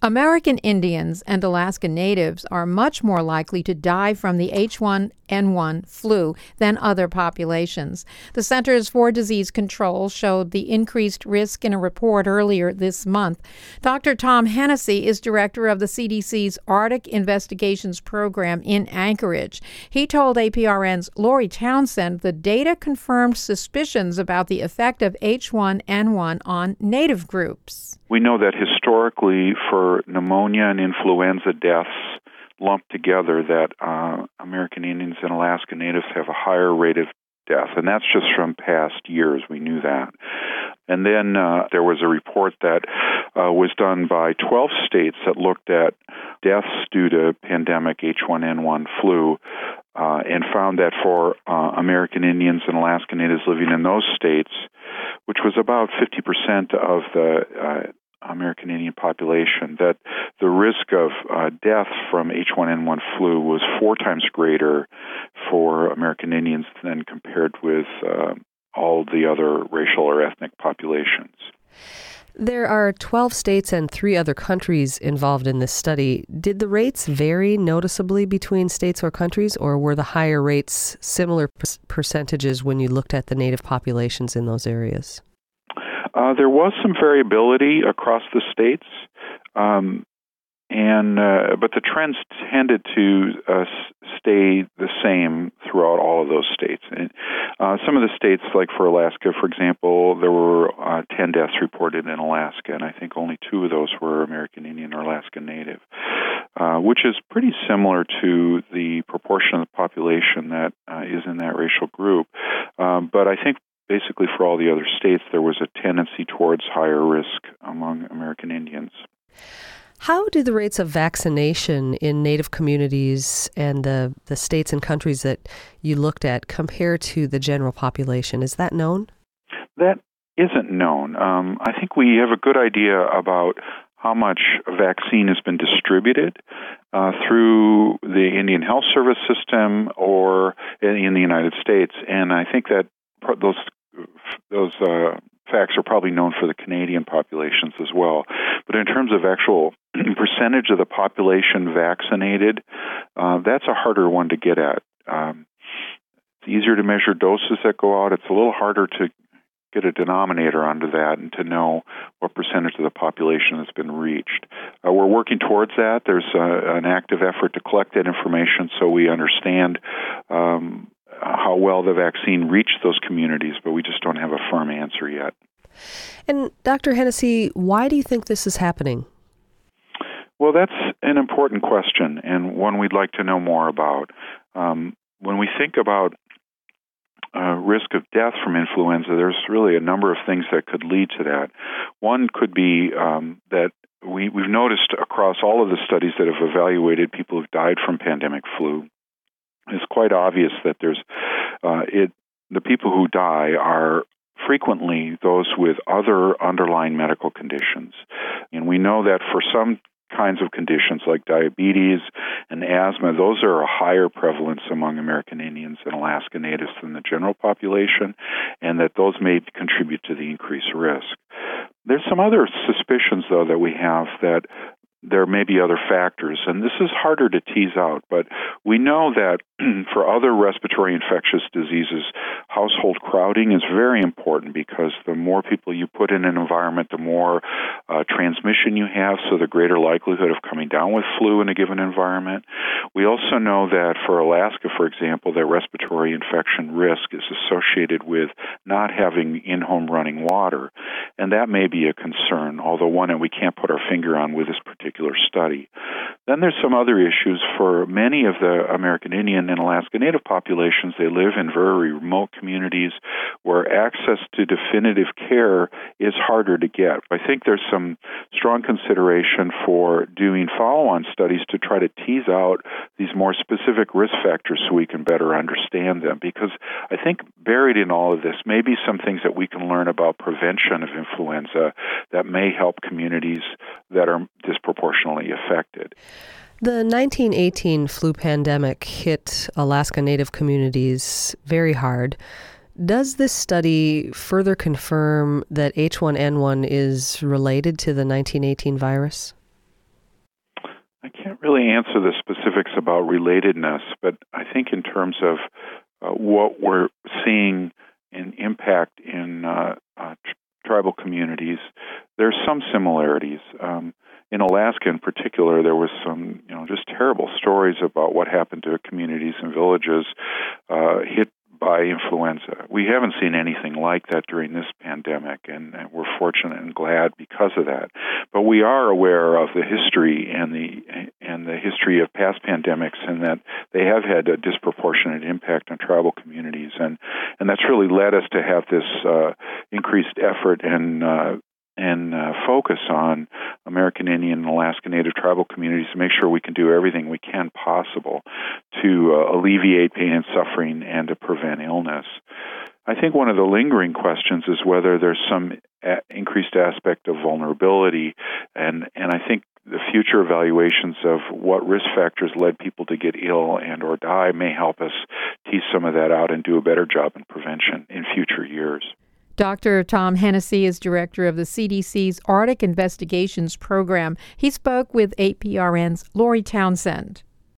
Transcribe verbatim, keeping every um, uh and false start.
American Indians and Alaska Natives are much more likely to die from the H one N one flu than other populations. The Centers for Disease Control showed the increased risk in a report earlier this month. Doctor Tom Hennessy is director of the C D C's Arctic Investigations Program in Anchorage. He told A P R N's Lori Townsend the data confirmed suspicions about the effect of H one N one on Native groups. We know that historically for pneumonia and influenza deaths lumped together, that uh, American Indians and Alaska Natives have a higher rate of death, and that's just from past years. We knew that. And then uh, there was a report that uh, was done by twelve states that looked at deaths due to pandemic H one N one flu uh, and found that for uh, American Indians and Alaska Natives living in those states, which was about fifty percent of the uh, American Indian population, that the risk of uh, death from H one N one flu was four times greater for American Indians than compared with uh, all the other racial or ethnic populations. There are twelve states and three other countries involved in this study. Did the rates vary noticeably between states or countries, or were the higher rates similar per- percentages when you looked at the Native populations in those areas? Uh, there was some variability across the states, um, and uh, but the trends tended to uh, stay the same throughout all of those states. And, uh, some of the states, like for Alaska, for example, there were uh, ten deaths reported in Alaska, and I think only two of those were American Indian or Alaska Native, uh, which is pretty similar to the proportion of the population that uh, is in that racial group. Um, but I think basically for all the other states, there was a tendency towards higher risk among American Indians. How do the rates of vaccination in Native communities and the, the states and countries that you looked at compare to the general population? Is that known? That isn't known. Um, I think we have a good idea about how much vaccine has been distributed uh, through the Indian Health Service system or in, in the United States, and I think that those those uh, facts are probably known for the Canadian populations as well. But in terms of actual percentage of the population vaccinated, uh, that's a harder one to get at. Um, it's easier to measure doses that go out. It's a little harder to get a denominator onto that and to know what percentage of the population has been reached. Uh, we're working towards that. There's uh, an active effort to collect that information so we understand um, how well the vaccine reached those communities, but we just don't have a firm answer yet. And Doctor Hennessy, why do you think this is happening? Well, that's an important question and one we'd like to know more about. Um, when we think about uh, risk of death from influenza, there's really a number of things that could lead to that. One could be um, that we, we've noticed across all of the studies that have evaluated people who've died from pandemic flu, it's quite obvious that there's uh, it. The people who die are frequently those with other underlying medical conditions, and we know that for some kinds of conditions like diabetes and asthma, those are a higher prevalence among American Indians and Alaska Natives than the general population, and that those may contribute to the increased risk. There's some other suspicions, though, that we have that there may be other factors, and this is harder to tease out, but we know that for other respiratory infectious diseases, household crowding is very important because the more people you put in an environment, the more uh, transmission you have, so the greater likelihood of coming down with flu in a given environment. We also know that for Alaska, for example, that respiratory infection risk is associated with not having in-home running water, and that may be a concern, although one that we can't put our finger on with this particular study. Then there's some other issues. For many of the American Indian and Alaska Native populations, they live in very remote communities where access to definitive care is harder to get. I think there's some strong consideration for doing follow-on studies to try to tease out these more specific risk factors so we can better understand them, because I think buried in all of this may be some things that we can learn about prevention of influenza that may help communities that are disproportionately affected. The nineteen eighteen flu pandemic hit Alaska Native communities very hard. Does this study further confirm that H one N one is related to the nineteen eighteen virus? I can't really answer the specifics about relatedness, but I think in terms of uh, what we're seeing in impact in uh, uh, tr- tribal communities, there's some similarities. Um, in Alaska, in particular, there was some, you know, just terrible stories about what happened to communities and villages uh, hit by influenza. We haven't seen anything like that during this pandemic, and, and we're fortunate and glad because of that. But we are aware of the history and the and the history of past pandemics, and that they have had a disproportionate impact on tribal communities, and and that's really led us to have this uh, increased effort and uh, and uh, focus on American Indian and Alaska Native tribal communities to make sure we can do everything we can possible to uh, alleviate pain and suffering and to prevent illness. I think one of the lingering questions is whether there's some a- increased aspect of vulnerability, and, and I think the future evaluations of what risk factors led people to get ill and or die may help us tease some of that out and do a better job in prevention in future years. Doctor Tom Hennessy is director of the C D C's Arctic Investigations Program. He spoke with A P R N's Lori Townsend.